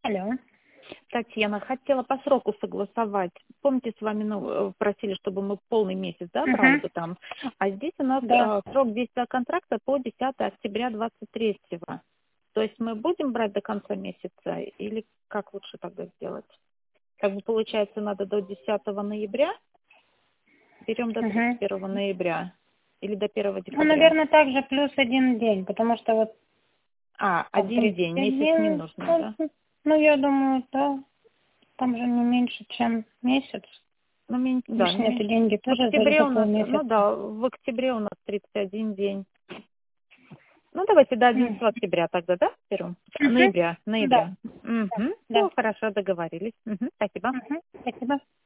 Алло. Татьяна, хотела по сроку согласовать. Помните, с вами просили, чтобы мы полный месяц, да, брали бы там? А здесь у нас Да. срок действия контракта по 10 октября 23-го. То есть мы будем брать до конца месяца или как лучше тогда сделать? Как бы получается, надо до 10 ноября, берем до Угу. 31 ноября или до 1 Ну, декабря. наверное, также плюс один день, потому что вот там Один день, месяц не 31, нужно, да? ну, я думаю, да, там же не меньше, чем месяц. Ну, да, не Лишние это меньше. деньги В тоже октябре за у нас, ну полмесяца. да, в октябре у нас 31 день. Ну, давайте до 11 Угу. октября тогда, да, берем? Ноября, Да. ноября. Да. Угу. Да. Все, хорошо, договорились. Угу. Спасибо. Угу. Спасибо.